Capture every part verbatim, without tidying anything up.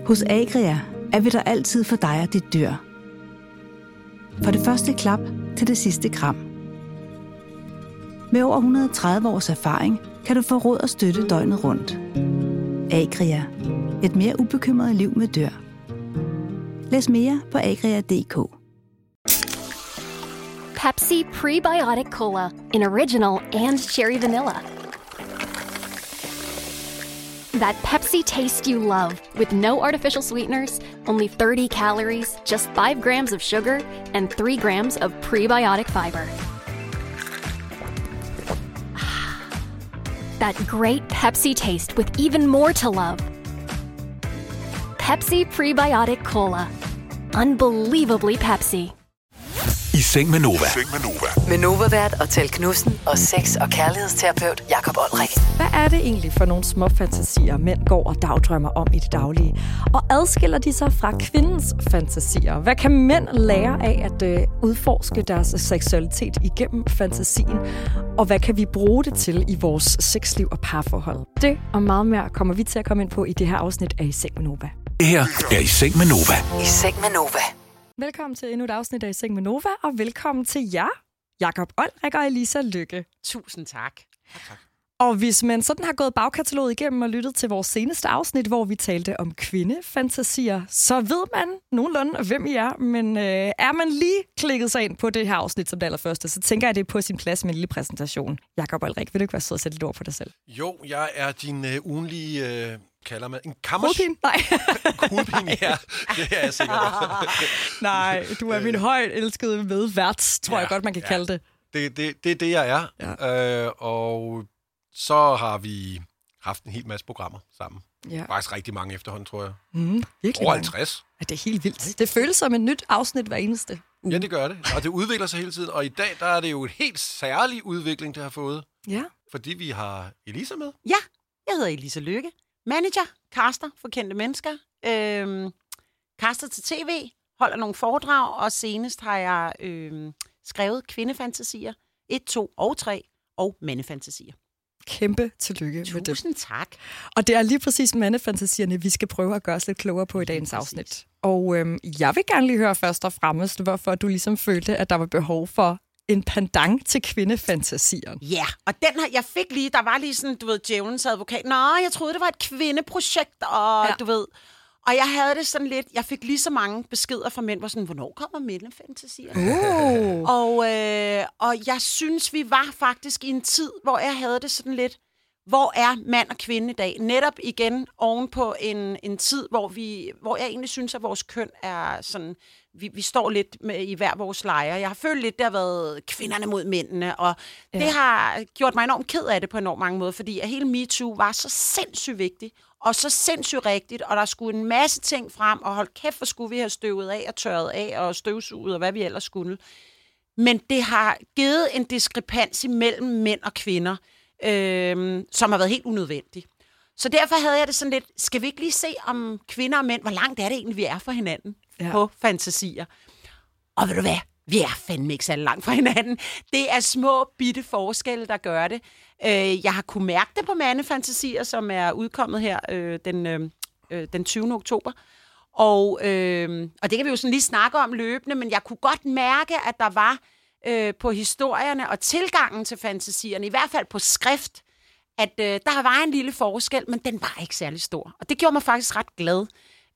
Hos Agria er vi der altid for dig og dit dyr. For det første klap til det sidste kram. Med over et hundrede og tredive års erfaring kan du få råd og støtte døgnet rundt. Agria. Et mere ubekymret liv med dyr. Læs mere på agria punktum d k. Pepsi Prebiotic Cola in original and cherry vanilla. That Pepsi taste you love, with no artificial sweeteners, only thirty calories, just five grams of sugar, and three grams of prebiotic fiber. That great Pepsi taste with even more to love. Pepsi Prebiotic Cola. Unbelievably Pepsi. I seng med Nova. Med Nova-vært og Tel Knudsen og sex- og kærlighedsterapeut Jakob Olrik. Hvad er det egentlig for nogle små fantasier, mænd går og dagdrømmer om i det daglige? Og adskiller de sig fra kvindens fantasier? Hvad kan mænd lære af at øh, udforske deres seksualitet igennem fantasien? Og hvad kan vi bruge det til i vores sexliv og parforhold? Det og meget mere kommer vi til at komme ind på i det her afsnit af I Seng med Nova. Det her er I seng med Nova. I Seng med Nova. Velkommen til endnu et afsnit af I Seng med Nova, og velkommen til jer, Jakob Olrik og Elisa Lykke. Tusind tak. Tak. Og hvis man sådan har gået bagkataloget igennem og lyttet til vores seneste afsnit, hvor vi talte om kvindefantasier, så ved man nogenlunde, hvem I er. Men øh, er man lige klikket sig ind på det her afsnit som det allerførste, så tænker jeg, det er på sin plads med en lille præsentation. Jakob Olrik, vil du ikke være sød at sætte lidt ord på dig selv? Jo, jeg er din øh, ugenlige... Øh kalder man en kammers... Hovedpine? Nej. Hovedpine, ja. Det er jeg sikkert. Nej, du er min højt elskede medvært, tror ja, jeg godt, man kan ja. kalde det. Det, det. Det er det, jeg er. Ja. Øh, og så har vi haft en hel masse programmer sammen. Ja. Faktisk rigtig mange efterhånden, tror jeg. Mm, virkelig over halvtreds. Ja, det er helt vildt. Det føles som et nyt afsnit hver eneste uge. Ja, det gør det. Og det udvikler sig hele tiden. Og i dag, der er det jo en helt særlig udvikling, det har fået. Ja. Fordi vi har Elisa med. Ja, jeg hedder Elisa Lykke. Manager, caster for kendte mennesker, øhm, caster til tv, holder nogle foredrag, og senest har jeg øhm, skrevet kvindefantasier, et, to og tre, og mandefantasier. Kæmpe tillykke Tusind med det. Tusind tak. Og det er lige præcis mandefantasierne, vi skal prøve at gøre os lidt klogere på i dagens afsnit. Og øhm, jeg vil gerne lige høre først og fremmest, hvorfor du ligesom følte, at der var behov for en pendant til kvindefantasier. Ja, og den her, jeg fik lige, der var lige sådan, du ved, djævelens advokat. Nå, jeg troede, det var et kvindeprojekt, og ja. du ved. Og jeg havde det sådan lidt, jeg fik lige så mange beskeder fra mænd, hvor sådan, hvornår kommer mandefantasier? Uh. Og, øh, og jeg synes, vi var faktisk i en tid, hvor jeg havde det sådan lidt, hvor er mand og kvinde i dag? Netop igen ovenpå en, en tid, hvor, vi, hvor jeg egentlig synes, at vores køn er sådan... Vi, vi står lidt med, i hver vores lejre. Jeg har følt lidt, det har været kvinderne mod mændene, og ja. det har gjort mig enormt ked af det på enormt mange måder, fordi at hele MeToo var så sindssygt vigtigt, og så sindssygt rigtigt, og der skulle en masse ting frem, og hold kæft, hvor skulle vi have støvet af og tørret af, og støvsuget, og hvad vi ellers skulle. Men det har givet en diskrepans imellem mænd og kvinder, øh, som har været helt unødvendig. Så derfor havde jeg det sådan lidt, skal vi ikke lige se om kvinder og mænd, hvor langt er det egentlig, vi er fra hinanden ja. på fantasier? Og ved du hvad? Vi er fandme ikke så langt fra hinanden. Det er små, bitte forskelle, der gør det. Jeg har kunnet mærke det på mandefantasier, som er udkommet her øh, den, øh, den tyvende oktober. Og, øh, og det kan vi jo sådan lige snakke om løbende, men jeg kunne godt mærke, at der var øh, på historierne og tilgangen til fantasierne, i hvert fald på skrift, at øh, der var en lille forskel, men den var ikke særlig stor. Og det gjorde mig faktisk ret glad,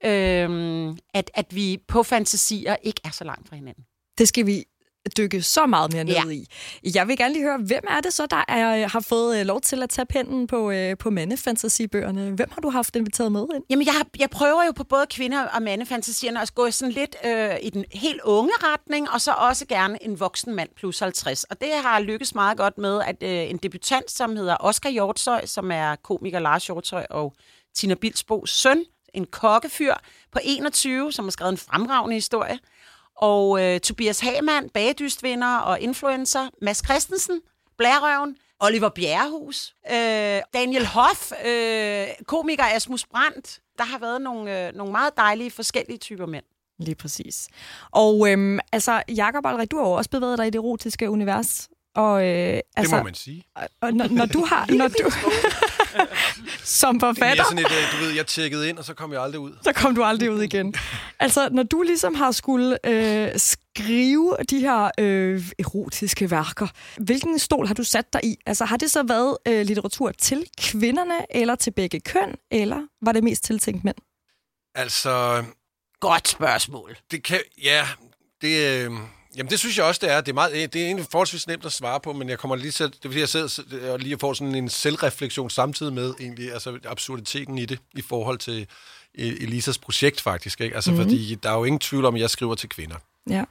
øh, at, at vi på fantasier ikke er så langt fra hinanden. Det skal vi dykke så meget mere ned ja. i. Jeg vil gerne lige høre, hvem er det så, der er, har fået lov til at tage pennen på, på mandefantasibøgerne? Hvem har du haft inviteret med ind? Jamen, jeg, har, jeg prøver jo på både kvinder- og mandefantasierne at gå sådan lidt øh, i den helt unge retning, og så også gerne en voksen mand plus halvtreds. Og det har lykkes meget godt med, at øh, en debutant, som hedder Oscar Hjortshøj, som er komiker Lars Hjortshøj og Tina Bilsbos søn, en kokkefyr på enogtyve, som har skrevet en fremragende historie, og øh, Tobias Hamann, bagedystvinder og influencer, Mads Christensen, Blærerøven, Oliver Bjerrehus, øh, Daniel Hoff, øh, komiker Asmus Brandt. Der har været nogle, øh, nogle meget dejlige forskellige typer mænd. Lige præcis. Og øhm, altså, Jakob Olrik, du har jo også bevæget dig i det erotiske univers. Og, øh, altså, det må man sige. Og, og når, når du har... Når du Som forfatter. Det er sådan et, du ved, jeg tjekkede ind, og så kom jeg aldrig ud. Så kom du aldrig ud igen. Altså, når du ligesom har skulle øh, skrive de her øh, erotiske værker, hvilken stol har du sat dig i? Altså, har det så været øh, litteratur til kvinderne, eller til begge køn, eller var det mest tiltænkt mænd? Altså... Godt spørgsmål. Det kan... Ja, det... Øh, jamen, det synes jeg også, det er. Det er, meget, det er egentlig forholdsvis nemt at svare på, men jeg kommer lige til... Det er fordi, jeg sidder og lige får sådan en selvreflektion samtidig med egentlig, altså absurditeten i det, i forhold til Elisas projekt, faktisk. Ikke? Altså, mm-hmm. fordi der er jo ingen tvivl om, at jeg skriver til kvinder. Ja.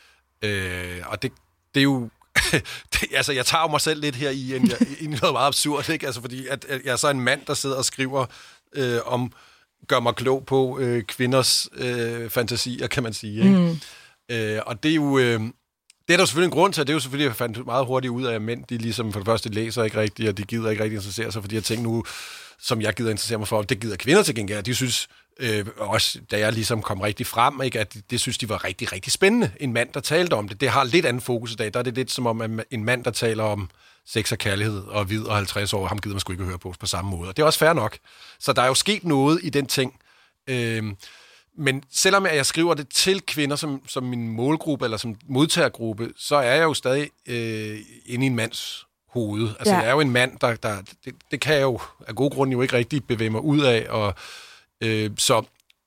Øh, og det, det er jo... det, altså, jeg tager jo mig selv lidt her i, en, i noget meget absurd, ikke? Altså, fordi at, at jeg er så en mand, der sidder og skriver øh, om... gør mig klog på øh, kvinders øh, fantasier, kan man sige. Ikke? Mm. Øh, og det er jo... Øh, det er der jo selvfølgelig en grund til, det er jo selvfølgelig, at jeg fandt meget hurtigt ud af, at mænd, de ligesom for det første læser ikke rigtigt, og de gider ikke rigtig interessere sig for de her ting nu, som jeg gider interessere mig for. Det gider kvinder til gengæld. De synes, øh, også da jeg ligesom kom rigtig frem, ikke, at det synes de var rigtig, rigtig spændende. En mand, der talte om det. Det har lidt anden fokus i dag. Der er det lidt som om, at en mand, der taler om sex og kærlighed og hvid og halvtreds år, ham gider man sgu ikke høre på på samme måde. Og det er også fair nok. Så der er jo sket noget i den ting. Øhm, men selvom jeg skriver det til kvinder som, som min målgruppe eller som modtagergruppe, så er jeg jo stadig øh, inde i en mands hoved. Altså, ja. Jeg er jo en mand, der... der det, det kan jeg jo af gode grunde jo ikke rigtig bevæge mig ud af. Og, øh, så,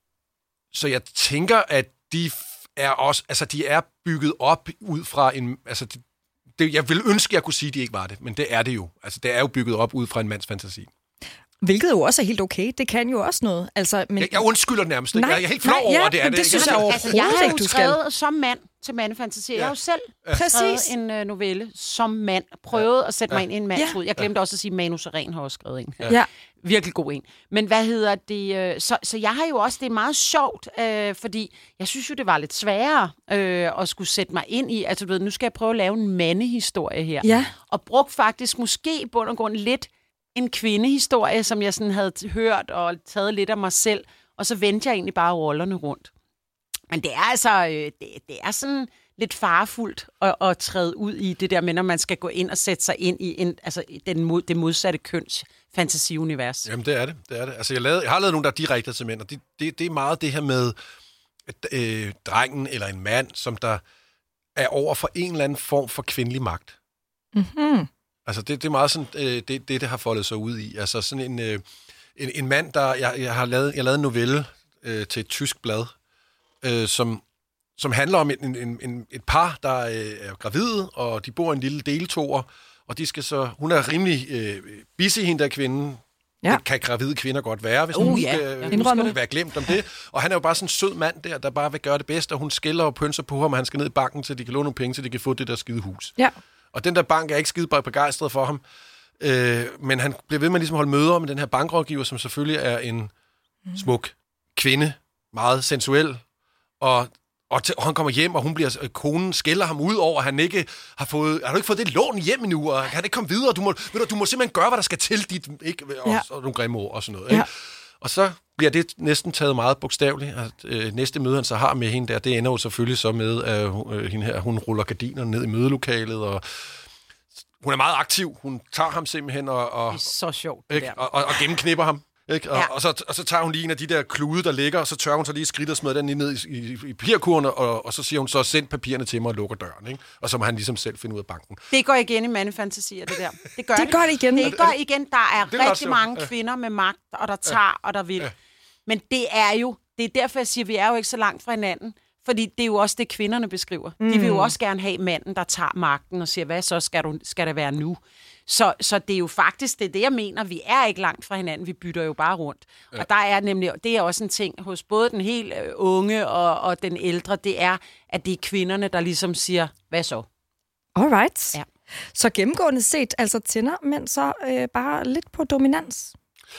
så jeg tænker, at de er også... Altså, de er bygget op ud fra en... Altså, det, det, jeg vil ønske, at jeg kunne sige, at de ikke var det, men det er det jo. Altså, det er jo bygget op ud fra en mands fantasi. Hvilket jo også er helt okay. Det kan jo også noget. Altså, men... jeg, jeg undskylder nærmest. Nej, jeg er helt flov nej, ja, over det. Er det, det synes jeg overhovedet altså, jeg har jo du skrevet skal. som mand til mandefantasi. Ja. Jeg har jo selv ja. skrevet en uh, novelle som mand. Prøvet ja. at sætte mig ind i en mands ja. hoved. Jeg glemte ja. også at sige, at Manu Seren har også skrevet en. Ja. Virkelig god en. Men hvad hedder det? Øh, så, så jeg har jo også, det er meget sjovt, øh, fordi jeg synes jo, det var lidt sværere øh, at skulle sætte mig ind i. Altså, du ved, nu skal jeg prøve at lave en mandehistorie her. Ja. Og brugt faktisk måske i bund og grund lidt en kvindehistorie, som jeg sådan havde hørt og taget lidt af mig selv, og så vendte jeg egentlig bare rollerne rundt. Men det er altså, øh, det, det er sådan lidt farefuldt at, at træde ud i det der med, når man skal gå ind og sætte sig ind i en, altså den mod, det modsatte køns fantasiunivers. Jamen, det er det. det, er det. Altså, jeg, lavede, jeg har lavet nogle, der er direkte til mænd, og det, det, det er meget det her med at, øh, drengen eller en mand, som der er over for en eller anden form for kvindelig magt. Mhm. Altså, det, det er meget sådan, øh, det, det, det har foldet sig ud i. Altså, sådan en, øh, en, en mand, der... Jeg, jeg har lavet, jeg lavede en novelle øh, til et tysk blad, øh, som, som handler om en, en, en, et par, der øh, er gravide, og de bor i en lille deltoer, og de skal så... Hun er rimelig øh, busy, hende der kvinde. Ja. Det kan gravide kvinder godt være, hvis uh, hun ja. skal, ja, skal være glemt om det. Og han er jo bare sådan en sød mand der, der bare vil gøre det bedste, og hun skælder og pønser på ham, og han skal ned i banken, så de kan låne nogle penge, så de kan få det der skide hus. Ja. Og den der bank er ikke skide begejstret for ham. Øh, men han bliver ved med at ligesom holde møder med den her bankrådgiver, som selvfølgelig er en mm. smuk kvinde, meget sensuel. Og, og, til, og han kommer hjem, og hun bliver, konen skælder ham ud over, at han ikke har fået... Har du ikke fået det lån hjem endnu? Og kan han ikke komme videre? Du må, ved du, du må simpelthen gøre, hvad der skal til dit... Ikke? Og, ja. og nogle grimme ord og sådan noget. Ikke? Ja. Og så bliver det næsten taget meget bogstaveligt. At, øh, næste møde, han så har med hende der, det ender jo selvfølgelig så med, at øh, hende her, hun ruller gardinerne ned i mødelokalet, og hun er meget aktiv. Hun tager ham simpelthen og... og det er så sjovt, det ikke? der. Og, og, og gennemknipper ham. Ikke? Og, ja. og, så, og så tager hun lige en af de der klude, der ligger, og så tørrer hun så lige skridt og smider den lige ned i, i, i papirkurven, og, og så siger hun så, send papirerne til mig og lukker døren. Ikke? Og så må han ligesom selv finde ud af banken. Det går igen i mandefantasier, det der. Det gør det. Det gør det igen. Det går igen. Der er, er rigtig mange ja. kvinder med magt, og der tager, og der vil. Ja. Men det er jo, det er derfor, jeg siger, at vi er jo ikke så langt fra hinanden. Fordi det er jo også det, kvinderne beskriver. Mm. De vil jo også gerne have manden, der tager magten og siger, hvad så skal, du, skal det være nu? Så, så det er jo faktisk det, er det, jeg mener. Vi er ikke langt fra hinanden. Vi bytter jo bare rundt. Ja. Og der er nemlig, det er også en ting hos både den helt unge og, og den ældre, det er, at det er kvinderne, der ligesom siger, hvad så? Alright. Ja. Så gennemgående set, altså tænder mænd så øh, bare lidt på dominans?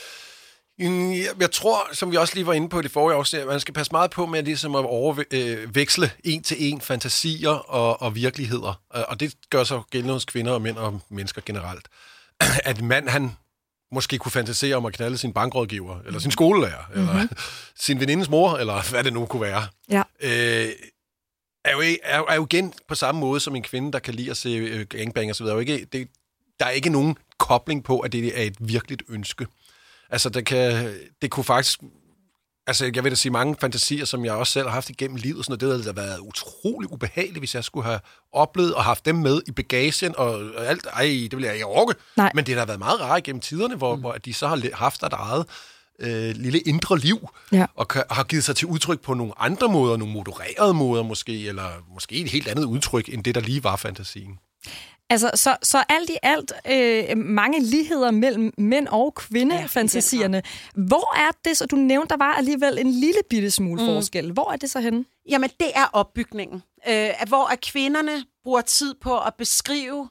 Jeg tror, som vi også lige var inde på i det forrige afsnit, man skal passe meget på med ligesom at overveksle en til en fantasier og, og virkeligheder. Og det gør så gældende hos kvinder og mænd og mennesker generelt. At en mand, han måske kunne fantasere om at knalde sin bankrådgiver, eller sin skolelærer, mm-hmm. eller sin venindes mor, eller hvad det nu kunne være. Ja. Øh, er, jo, er, er jo igen på samme måde som en kvinde, der kan lide at se gangbang og så videre. Er jo ikke, det, der er ikke nogen kobling på, at det er et virkeligt ønske. Altså, det, kan, det kunne faktisk... Altså, jeg vil da sige mange fantasier, som jeg også selv har haft igennem livet, sådan noget, det havde da været utrolig ubehageligt, hvis jeg skulle have oplevet og haft dem med i bagagen og alt. Ej, det ville jeg ikke orke. Nej. Men det har da været meget rart gennem tiderne, hvor, mm. hvor de så har haft et eget øh, lille indre liv, ja. og kan, har givet sig til udtryk på nogle andre måder, nogle modererede måder måske, eller måske et helt andet udtryk, end det, der lige var fantasien. Altså, så, så alt i alt øh, mange ligheder mellem mænd- og kvindefantasierne. Ja, hvor er det så? Du nævnte, der var alligevel en lille bitte smule mm. forskel. Hvor er det så henne? Jamen, det er opbygningen. Øh, hvor at kvinderne bruger tid på at beskrive,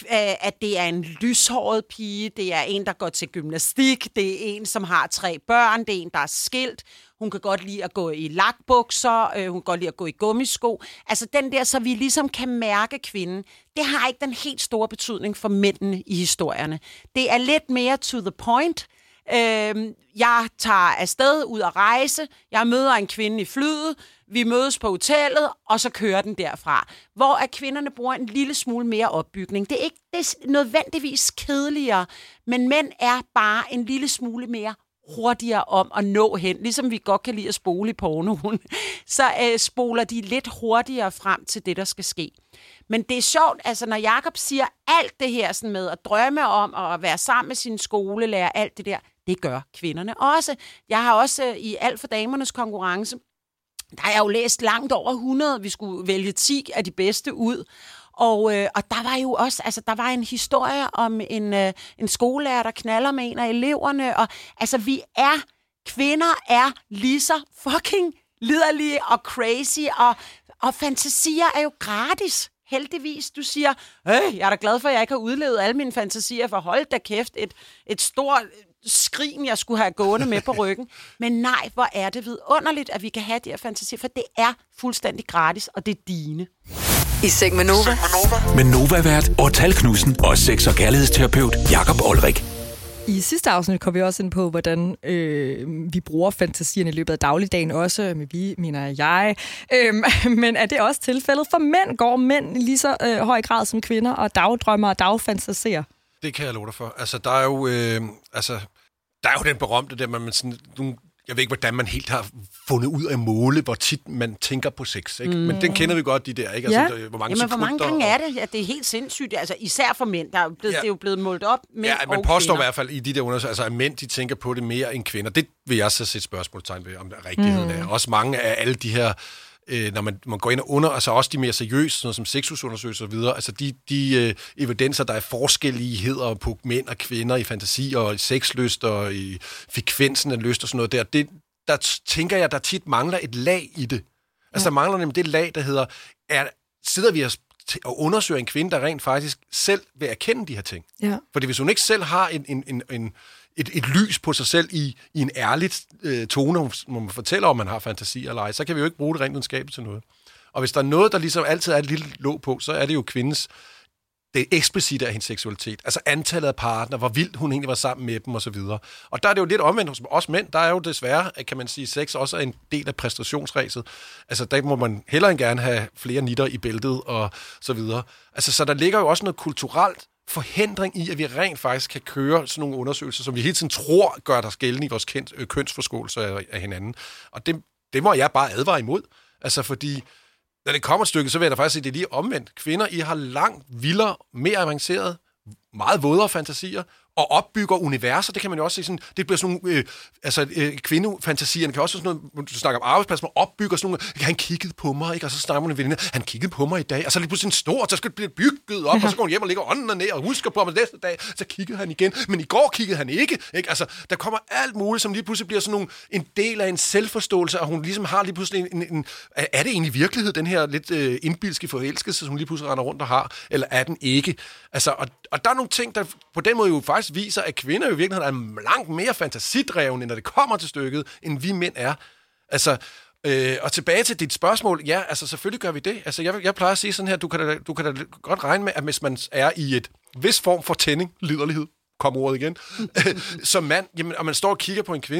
at det er en lyshåret pige, det er en, der går til gymnastik, det er en, som har tre børn, det er en, der er skilt, hun kan godt lide at gå i lakbukser, øh, hun kan godt lide at gå i gummisko. Altså den der, så vi ligesom kan mærke kvinden, det har ikke den helt store betydning for mændene i historierne. Det er lidt mere to the point. Øh, jeg tager afsted ud at rejse, jeg møder en kvinde i flyet, vi mødes på hotellet, og så kører den derfra. Hvor at kvinderne bruger en lille smule mere opbygning. Det er ikke det er nødvendigvis kedeligere, men mænd er bare en lille smule mere hurtigere om at nå hen. Ligesom vi godt kan lide at spole i pornoen, så øh, spoler de lidt hurtigere frem til det, der skal ske. Men det er sjovt, altså når Jakob siger alt det her sådan med at drømme om at være sammen med sin skolelærer, alt det der, det gør kvinderne også. Jeg har også øh, i Alt for damernes konkurrence, der har jeg jo læst langt over hundrede. Vi skulle vælge ti af de bedste ud. Og, øh, og der var jo også, altså der var en historie om en, øh, en skolelærer, der knaller med en af eleverne. Og altså vi er, kvinder er lige så fucking liderlige og crazy. Og, og fantasier er jo gratis. Heldigvis, du siger, øh, jeg er da glad for, at jeg ikke har udlevet alle mine fantasier, for hold da kæft, et, et stort skrin, jeg skulle have gående med på ryggen. Men nej, hvor er det vidunderligt, at vi kan have de her fantasier, for det er fuldstændig gratis, og det er dine. I Seng med Nova. Med Nova-vært Ortal Knudsen og sex- og kærlighedsterapeut Jakob Olrik. I sidste afsnit kom vi også ind på, hvordan øh, vi bruger fantasierne i løbet af dagligdagen også. Med vi, mener jeg. Øh, men er det også tilfældet for mænd? Går mænd lige så øh, høj grad som kvinder og dagdrømmer og dagfantaserer? Det kan jeg love dig for. Altså, der er jo, øh, altså, der er jo den berømte der, man sådan... Du, jeg ved ikke, hvordan man helt har fundet ud af måle, hvor tit man tænker på sex, ikke? Mm. Men den kender vi godt, de der, ikke? Altså, ja. der, hvor mange Jamen, hvor mange gange er det? Ja, det er helt sindssygt. Altså, især for mænd, der er, blevet, ja. det er jo blevet målt op med. Ja, man påstår i hvert fald i de der undersøgelser, altså, at mænd, de tænker på det mere end kvinder. Det vil jeg så sætte spørgsmålstegn ved, om der rigtigheden mm. er. Også mange af alle de her, øh, når man, man går ind og under, altså også de mere seriøse, sådan som sexusundersøgelser og videre, altså de, de øh, evidenser, der er forskelligheder på mænd og kvinder i fantasi og i sexlyst og i frekvensen af lyst og sådan noget der, det der tænker jeg, der tit mangler et lag i det. Altså, ja. Der mangler nemlig det lag, der hedder, er, sidder vi og undersøger en kvinde, der rent faktisk selv vil erkende de her ting. Ja. Fordi hvis hun ikke selv har en, en, en, en, et, et lys på sig selv i, i en ærligt øh, tone, hvor man fortæller, om man har fantasi eller ej, så kan vi jo ikke bruge det rent videnskabeligt til noget. Og hvis der er noget, der ligesom altid er et lille låg på, så er det jo kvindens det eksplicite af hendes seksualitet. Altså antallet af partner, hvor vildt hun egentlig var sammen med dem, og så videre. Og der er det jo lidt omvendt hos os mænd. Der er jo desværre, kan man sige, sex også er en del af præstationsræset. Altså der må man hellere end gerne have flere nitter i bæltet, og så videre. Altså så der ligger jo også noget kulturelt forhindring i, at vi rent faktisk kan køre sådan nogle undersøgelser, som vi hele tiden tror gør der gældende i vores kønsforståelse af, af hinanden. Og det, det må jeg bare advare imod. Altså fordi når det kommer et stykke, så vil jeg da faktisk sige, at det er lige omvendt. Kvinder, I har langt vildere, mere avanceret, meget vådere fantasier, og opbygger universer. Det kan man jo også se sådan, det bliver sådan nogle, øh, altså øh, kvindefantasierne kan også sådan noget, du snakker om arbejdsplads, man opbygger sådan nogle, han kiggede på mig, ikke? Og så snakker man en veninde, han kiggede på mig i dag, og så lige pludselig en stor, så skal det blive bygget op, og så går han hjem og ligger ånden ned og husker på mig næste dag, så kiggede han igen, men i går kiggede han ikke, ikke? Altså, der kommer alt muligt, som lige pludselig bliver sådan nogle, en del af en selvforståelse, og hun ligesom har lige pludselig en, en, en er det egentlig virkelighed, den her lidt øh, indbilske forelskelse, som hun lige pludselig render rundt og har, eller er den ikke? Altså, og, og der er nogle ting, der på den måde jo faktisk viser, at kvinder jo i virkeligheden er langt mere fantasidrevne, når det kommer til stykket, end vi mænd er. Altså, øh, og tilbage til dit spørgsmål, ja, altså selvfølgelig gør vi det. Altså, jeg, jeg plejer at sige sådan her, du kan, da, du kan da godt regne med, at hvis man er i et vis form for tænding, liderlighed, kom ordet igen, som mand, jamen, og man står og kigger på en kvinde,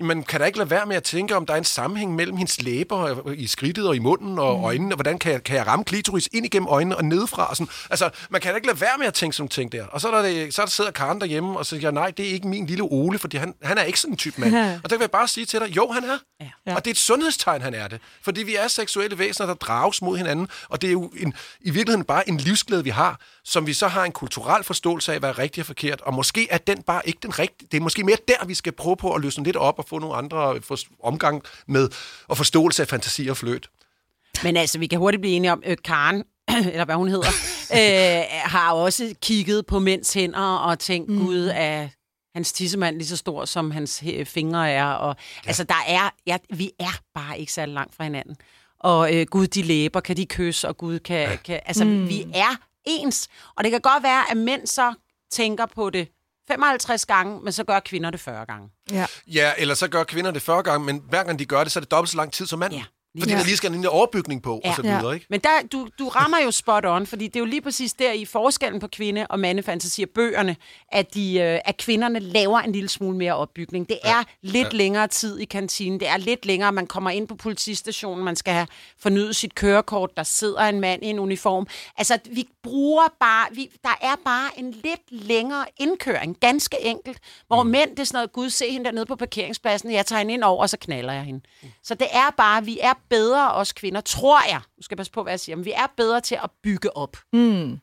man kan da ikke lade være med at tænke, om der er en sammenhæng mellem hendes læber i skridtet og i munden og mm. øjnene, og hvordan kan jeg, kan jeg ramme klitoris ind igennem øjnene og nedefra. Og sådan. Altså, man kan da ikke lade være med at tænke sådan ting der. Og så er der, det, så er der sidder Karen derhjemme og siger, nej, det er ikke min lille Ole, fordi han, han er ikke sådan en type mand. Ja. Og der vil jeg bare sige til dig, jo, han er. Ja. Og det er et sundhedstegn, han er det. Fordi vi er seksuelle væsener, der drages mod hinanden, og det er jo en, i virkeligheden bare en livsglæde, vi har, som vi så har en kulturel forståelse af, hvad er rigtigt og forkert. Og måske er den bare ikke den rigtige. Det er måske mere der, vi skal prøve på at løsne lidt op og få nogle andre omgang med og forståelse af fantasi og fløjt. Men altså, vi kan hurtigt blive enige om, øh, Karen, eller hvad hun hedder, øh, har også kigget på mænds hænder og tænkt, mm. gud, er hans tissemand lige så stor, som hans fingre er. Og, ja. Altså, der er, ja, vi er bare ikke særlig langt fra hinanden. Og øh, gud, de læber, kan de kysse, og gud kan... Ja. kan altså, mm. vi er ens. Og det kan godt være, at mænd så tænker på det femoghalvtreds gange, men så gør kvinder det fyrre gange. Ja, ja, eller så gør kvinder det fyrre gange, men hver gang de gør det, så er det dobbelt så lang tid som manden. Ja. Fordi ja. der lige skal en lille overbygning på, ja. og så videre, ja. ikke? Men der, du, du rammer jo spot on, fordi det er jo lige præcis der i forskellen på kvinde- og mandefantasier, bøgerne, at, de, øh, at kvinderne laver en lille smule mere opbygning. Det er ja. lidt ja. længere tid i kantinen, det er lidt længere, man kommer ind på politistationen, man skal have fornyet sit kørekort, der sidder en mand i en uniform. Altså, vi bruger bare, vi, der er bare en lidt længere indkøring, ganske enkelt, hvor mm. mænd, det er sådan noget, gud, se hende dernede på parkeringspladsen, jeg tager hende ind over, og så knaller jeg hende. Mm. Så det er bare, vi er bedre, os kvinder, tror jeg. Nu skal jeg passe på, hvad jeg siger. Men vi er bedre til at bygge op. Mm.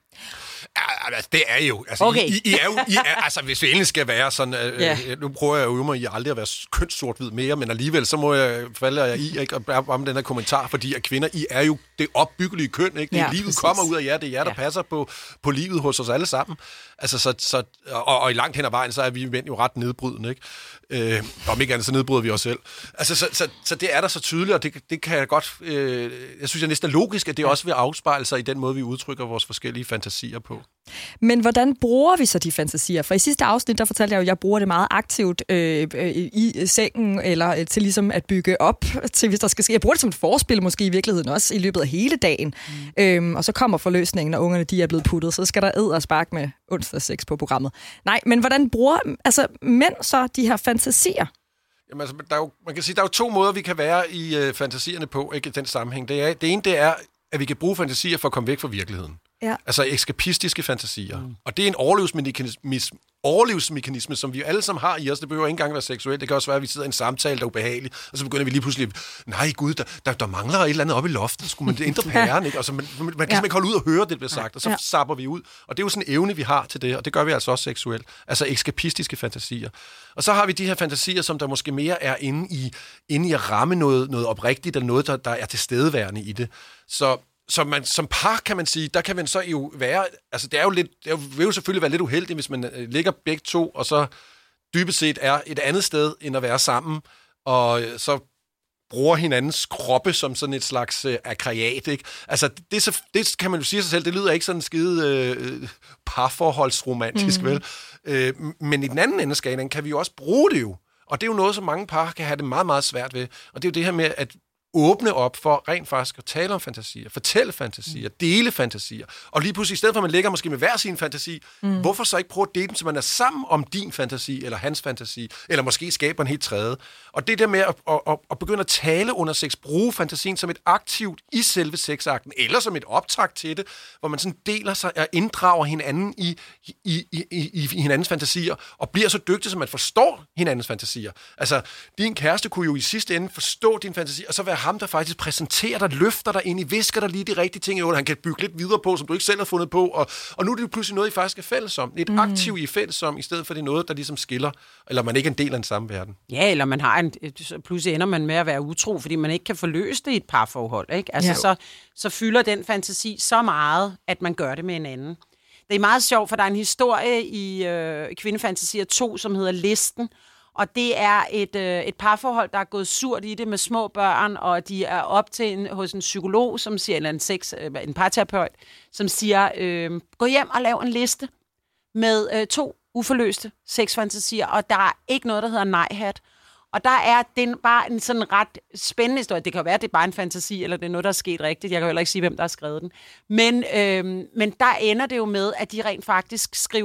Ja, altså, det er jo... Altså, okay. I, I er jo I er, altså, hvis vi endelig skal være sådan... Øh, yeah. Nu prøver jeg at øve mig i aldrig at være kønt sort-hvid mere, men alligevel så må jeg falde jeg i ikke, om den her kommentar, fordi at kvinder, I er jo det opbyggelige køn, ikke? Det ja, livet præcis. Kommer ud af jer, det er jer, der ja. passer på, på livet hos os alle sammen. Altså, så, så, og, og i langt hen ad vejen, så er vi mænd jo ret nedbrydende, ikke? Øh, om ikke andet, så nedbryder vi os selv. Altså, så, så, så det er der så tydeligt, og det, det kan jeg godt... Øh, jeg synes, det er næsten logisk, at det ja. også vil afspejle sig i den måde, vi udtrykker vores forskellige fantasier på. Men hvordan bruger vi så de fantasier? For i sidste afsnit, der fortalte jeg jo, at jeg bruger det meget aktivt øh, øh, i sengen, eller øh, til ligesom at bygge op til, hvis der skal ske. Jeg bruger det som et forspil måske i virkeligheden også, i løbet af hele dagen. Mm. Øhm, og så kommer forløsningen, når ungerne de er blevet puttet, så skal der æd og spark med onsdag seks på programmet. Nej, men hvordan bruger altså, mænd så de her fantasier? Jamen, altså, der er jo, man kan sige, der er jo to måder, vi kan være i øh, fantasierne på, ikke i den sammenhæng. Det, er, det ene, det er, at vi kan bruge fantasier for at komme væk fra virkeligheden. Ja. Altså eskapistiske fantasier. Mm. Og det er en overlevelsesmekanisme, overlevelsesmekanisme, som vi jo alle sammen har i os. Det behøver ikke engang være seksuelt. Det kan også være, at vi sidder i en samtale, der er ubehagelig, og så begynder vi lige pludselig, nej gud, der, der, der mangler et eller andet oppe i loftet. Skulle man ændre pæren, ikke? Og så man, man, man kan ja. ikke holde ud og høre, det bliver sagt, og så ja. sapper vi ud. Og det er jo sådan en evne, vi har til det, og det gør vi altså også seksuelt. Altså eskapistiske fantasier. Og så har vi de her fantasier, som der måske mere er inde i, inde i at ramme noget, noget oprigtigt, eller noget, der, der er tilstedeværende i det. Så Så man, som par, kan man sige, der kan man så jo være... Altså, det er jo lidt... Det vil jo selvfølgelig være lidt uheldigt, hvis man ligger begge to, og så dybest set er et andet sted, end at være sammen, og så bruger hinandens kroppe som sådan et slags øh, akriat, ikke? Altså, det, så, det kan man jo sige sig selv, det lyder ikke sådan skide øh, parforholdsromantisk, mm-hmm. vel? Øh, men i den anden ende af skalaen kan vi jo også bruge det jo. Og det er jo noget, som mange par kan have det meget, meget svært ved. Og det er jo det her med, at åbne op for rent faktisk at tale om fantasier, fortælle fantasier, dele fantasier. Og lige pludselig, i stedet for at man ligger måske med hver sin fantasi, mm. hvorfor så ikke prøve at dele dem, så man er sammen om din fantasi, eller hans fantasi, eller måske skaber en helt tredje. Og det der med at, at, at, at begynde at tale under sex, bruge fantasien som et aktivt i selve sexakten, eller som et optakt til det, hvor man sådan deler sig og inddrager hinanden i, i, i, i, i hinandens fantasier, og bliver så dygtig, så man forstår hinandens fantasier. Altså, din kæreste kunne jo i sidste ende forstå din fantasi, og så være ham, der faktisk præsenterer dig, løfter dig ind i, visker dig lige de rigtige ting i ord, han kan bygge lidt videre på, som du ikke selv har fundet på, og, og nu er det jo pludselig noget, I faktisk er fælles om. Et mm. aktiv, I er fælles om, i stedet for det er noget, der ligesom skiller, eller man ikke er en del af den samme verden. Ja, eller man har en, pludselig ender man med at være utro, fordi man ikke kan forløse det i et parforhold, ikke? Altså, ja. så, så fylder den fantasi så meget, at man gør det med en anden. Det er meget sjovt, for der er en historie i øh, Kvindefantasier to, som hedder Listen, og det er et, øh, et parforhold, der er gået surt i det med små børn, og de er op til en, hos en psykolog, som siger, eller en, sex, øh, en parterapeut, som siger, øh, gå hjem og lav en liste med øh, to uforløste sexfantasier, og der er ikke noget, der hedder nej-hat. Og der er den bare en sådan ret spændende historie. Det kan jo være, at det er bare en fantasi, eller det er noget, der er sket rigtigt. Jeg kan jo heller ikke sige, hvem der har skrevet den. Men, øh, men der ender det jo med, at de rent faktisk skriver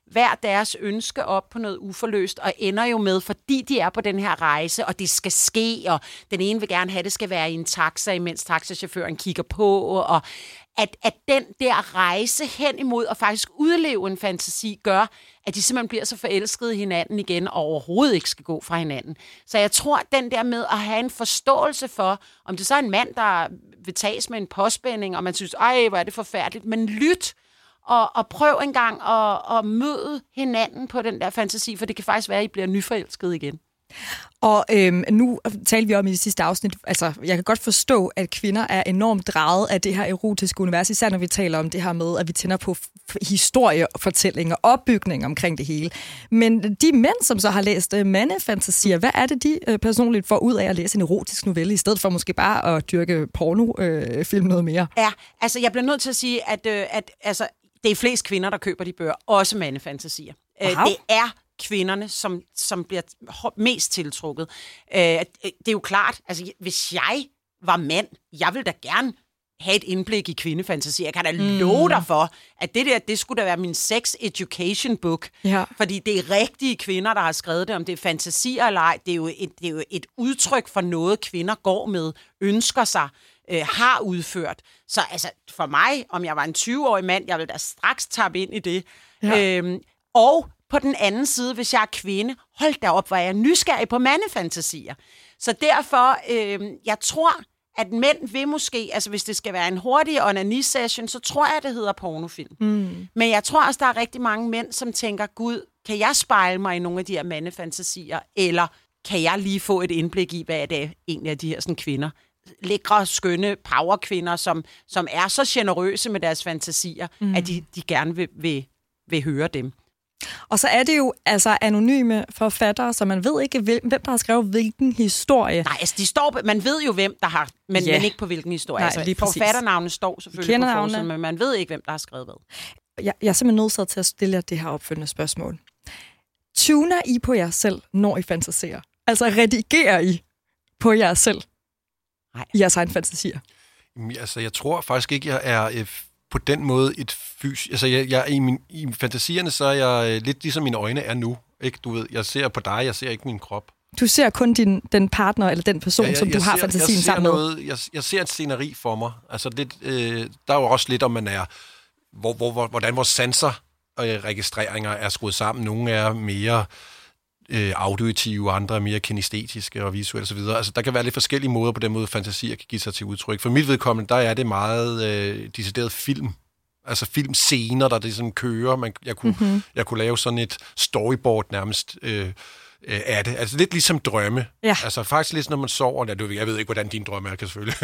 hver deres ønske op på noget uforløst, og ender jo med, fordi de er på den her rejse, og det skal ske, og den ene vil gerne have, det skal være i en taxa, imens taxachaufføren kigger på, og at, at den der rejse hen imod og faktisk udleve en fantasi, gør, at de simpelthen bliver så forelskede i hinanden igen, og overhovedet ikke skal gå fra hinanden. Så jeg tror, at den der med at have en forståelse for, om det så er en mand, der vil tages med en påspænding, og man synes, ej, hvor er det forfærdeligt, men lyt, og, og prøv en gang at, at møde hinanden på den der fantasi, for det kan faktisk være, at I bliver nyforelskede igen. Og øhm, nu talte vi om i det sidste afsnit, altså jeg kan godt forstå, at kvinder er enormt draget af det her erotiske univers, især når vi taler om det her med, at vi tænder på f- historiefortællinger, opbygning omkring det hele. Men de mænd, som så har læst øh, mandefantasier, hvad er det, de øh, personligt får ud af at læse en erotisk novelle, i stedet for måske bare at dyrke pornofilm øh, noget mere? Ja, altså jeg bliver nødt til at sige, at, øh, at altså, det er flest kvinder, der køber de bøger, også mandefantasier. Wow. Øh, det er kvinderne, som, som bliver mest tiltrukket. Øh, det er jo klart, altså hvis jeg var mand, jeg ville da gerne have et indblik i kvindefantasier. Jeg kan da mm. love dig for, at det der, det skulle da være min sex education book. Ja. Fordi det er rigtige kvinder, der har skrevet det, om det er fantasier eller ej. Det er jo et, det er jo et udtryk for noget, kvinder går med, ønsker sig, øh, har udført. Så altså, for mig, om jeg var en tyve-årig mand, jeg ville da straks tappe ind i det. Ja. Øhm, og på den anden side, hvis jeg er kvinde, hold da op, hvor jeg er nysgerrig på mandefantasier. Så derfor, øh, jeg tror, at mænd vil måske, altså hvis det skal være en hurtig onani-session, så tror jeg, det hedder pornofilm. Mm. Men jeg tror også, der er rigtig mange mænd, som tænker, gud, kan jeg spejle mig i nogle af de her mandefantasier, eller kan jeg lige få et indblik i, hvad det er egentlig af de her sådan, kvinder? Lækre, skønne powerkvinder, som, som er så generøse med deres fantasier, mm. at de, de gerne vil, vil, vil høre dem. Og så er det jo altså anonyme forfattere, så man ved ikke, hvem der har skrevet hvilken historie. Nej, altså de står, man ved jo, hvem der har, men, ja. men ikke på hvilken historie. Nej, altså, forfatternavnet står selvfølgelig på forsiden, men man ved ikke, hvem der har skrevet hvad. Jeg, jeg er simpelthen nødt til at stille jer det her opfølgende spørgsmål. Tuner I på jer selv, når I fantaserer? Altså redigerer I på jer selv? Nej. I jeres egen fantasier? Altså, jeg tror faktisk ikke, jeg er øh, på den måde et fys... Altså, jeg, jeg, i, min, i fantasierne, så er jeg øh, lidt ligesom mine øjne er nu. Ikke? Du ved, jeg ser på dig, jeg ser ikke min krop. Du ser kun din, den partner eller den person, ja, jeg, som du har ser, fantasien sammen noget, med? Jeg, jeg ser et sceneri for mig. Altså, lidt, øh, der er jo også lidt, om man er... Hvor, hvor, hvor, hvordan vores sanser og øh, registreringer er skruet sammen. Nogle er mere... Øh, auditive, andre er mere kinestetiske og visuelle osv. Altså, der kan være lidt forskellige måder på den måde, fantasier kan give sig til udtryk. For mit vedkommende, der er det meget øh, decideret film. Altså filmscener, der det sådan kører. Man, jeg, kunne, mm-hmm. jeg kunne lave sådan et storyboard nærmest øh, øh, af det. Altså lidt ligesom drømme. Ja. Altså faktisk lidt, når man sover. Ja, jeg ved ikke, hvordan din drømme er, kan selvfølgelig.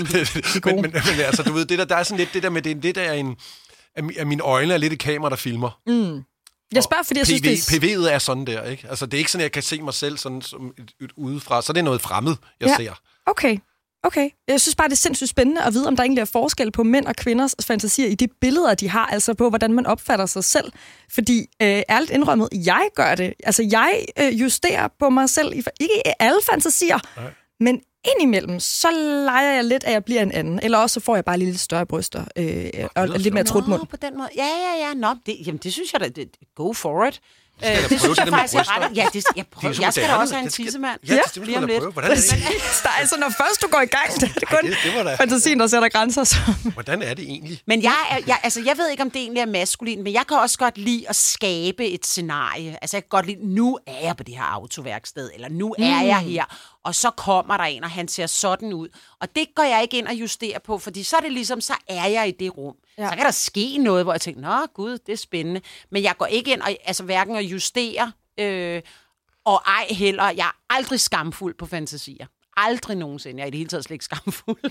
men, men, men altså, du ved, det der, der er sådan lidt det der med, det, det der er en... At mine øjne er lidt et kamera, der filmer. Mm. Jeg spørger, fordi jeg synes, det er... P V'et er sådan der, ikke? Altså, det er ikke sådan, at jeg kan se mig selv sådan som et, et udefra. Så det er noget fremmed, jeg ja. ser. Okay. Okay. Jeg synes bare, det er sindssygt spændende at vide, om der egentlig er forskel på mænd og kvinders fantasier i de billeder, de har, altså på, hvordan man opfatter sig selv. Fordi, øh, ærligt indrømmet, jeg gør det. Altså, jeg øh, justerer på mig selv, i, ikke i alle fantasier, nej. Men indimellem, så leger jeg lidt, at jeg bliver en anden. Eller også så får jeg bare lidt større bryster øh, og, og lidt mere trutmund. På den måde. Ja, ja, ja. Nå, det, jamen, det synes jeg da, det, go for it. Øh, det synes jeg faktisk er ret. Ja, det, jeg, prøver, jeg skal da også have en tissemand. Ja, det skal du prøve. Hvordan er det? Der er altså, når først du går i gang, det er det kun Ej, det, det fantasien, der sætter grænser. Så. Hvordan er det egentlig? Men jeg, er, jeg, altså, jeg ved ikke, om det egentlig er maskulin, men jeg kan også godt lide at skabe et scenarie. Altså, jeg kan godt lide, nu er jeg på det her autoværksted, eller nu mm. er jeg her, og så kommer der en, og han ser sådan ud. Og det går jeg ikke ind og justerer på, fordi så er det ligesom, så er jeg i det rum. Ja. Så kan der ske noget, hvor jeg tænker, nå gud, det er spændende. Men jeg går ikke ind og, altså hverken at justere, øh, og ej heller, jeg er aldrig skamfuld på fantasier. Aldrig nogensinde. Jeg er i det hele taget slet ikke skamfuld.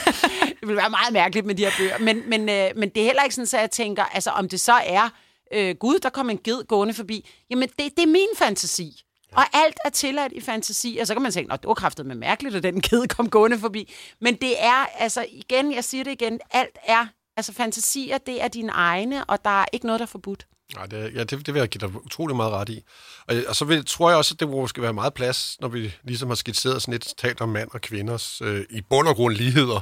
Det vil være meget mærkeligt med de her bøger. Men, men, øh, men det er heller ikke sådan, at jeg tænker, altså om det så er, øh, gud, der kom en ged gående forbi. Jamen, det, det er min fantasi. Og alt er tilladt i fantasi, og så kan man tænke, det var kraftedeme mærkeligt, at den kæde kom gående forbi. Men det er, altså igen, jeg siger det igen, alt er, altså fantasier, det er dine egne, og der er ikke noget, der er forbudt. Nej, det, ja, det, det vil jeg give dig utrolig meget ret i. Og, og så vil, tror jeg også, at det skal være meget plads, når vi ligesom har skitseret sådan lidt talt om mand og kvinders øh, i bund og grund ligheder.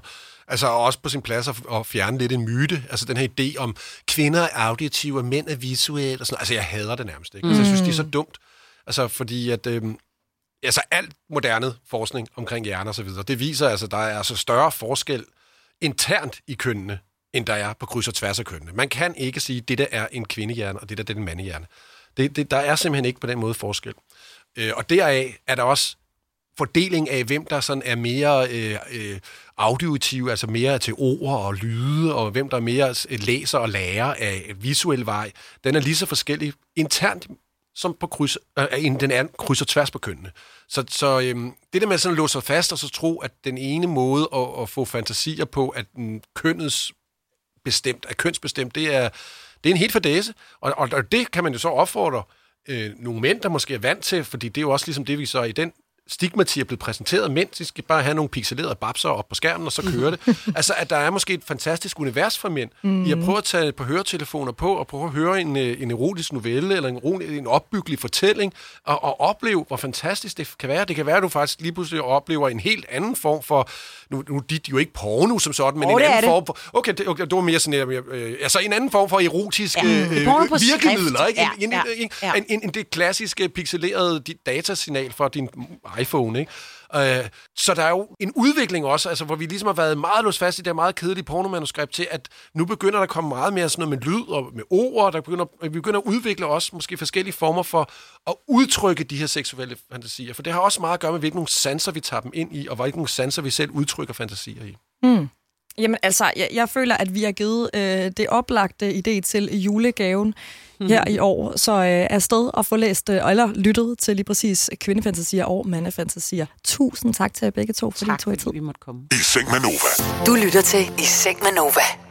Altså også på sin plads at, at fjerne lidt en myte. Altså den her idé om, kvinder er auditive, og mænd er visuelle. Og sådan. Altså jeg hader det nærmest. Ikke? Mm. Altså, jeg synes, det er så dumt. Altså fordi at... Øhm, altså alt moderne forskning omkring hjerner og så videre, det viser altså, at der er altså større forskel internt i kønnene, end der er på kryds og tværs af kønnene. Man kan ikke sige, at det der er en kvindehjerne, og det der det er en mandehjerne. Det, det, der er simpelthen ikke på den måde forskel. Øh, og deraf er der også fordeling af, hvem der sådan er mere øh, øh, auditive, altså mere til ord og lyde, og hvem der mere læser og lærer af visuel vej. Den er lige så forskellig internt som på kryds, øh, den anden kryds og tværs på kønnene. Så, så øhm, det der med at sådan låse sig fast og så tro, at den ene måde at, at få fantasier på, at den kønnets bestemt, er kønsbestemt, det er, det er en helt fordæse. Og, og, og det kan man jo så opfordre øh, nogle mænd, der måske er vant til, fordi det er jo også ligesom det, vi så i den stigmati er blevet præsenteret. Mænd, de skal bare have nogle pixelerede babser op på skærmen, og så kører det. Altså, at der er måske et fantastisk univers for mænd. Mm. I at prøve at tage på høretelefoner på, og prøve at høre en, en erotisk novelle, eller en, en opbyggelig fortælling, og, og opleve, hvor fantastisk det kan være. Det kan være, at du faktisk lige pludselig oplever en helt anden form for, nu, nu de er jo ikke porno som sådan, men oh, en anden form for, okay, det, okay, det var mere sådan, øh, altså en anden form for erotiske ja, øh, virkemidler, ikke? Ja, en, ja, en, ja. En, en, en, det klassiske pixelerede datasignal for din iPhone, ikke? Uh, så der er jo en udvikling også, altså, hvor vi ligesom har været meget låst fast i det her meget kedelige pornomanuskript til, at nu begynder der at komme meget mere sådan noget med lyd og med ord, der begynder, vi begynder at udvikle også måske forskellige former for at udtrykke de her seksuelle fantasier, for det har også meget at gøre med, hvilke sanser vi tager dem ind i, og hvilke sanser vi selv udtrykker fantasier i. Mm. Jamen altså, jeg, jeg føler, at vi har givet øh, det oplagte idé til julegaven her i år, så øh, afsted og få læst, øh, eller lyttet til lige præcis kvindefantasier og mandefantasier. Tusind tak til jer begge to, fordi I tog i tid. Vi måtte komme. I Seng med Nova. Du lytter til I Seng med Nova.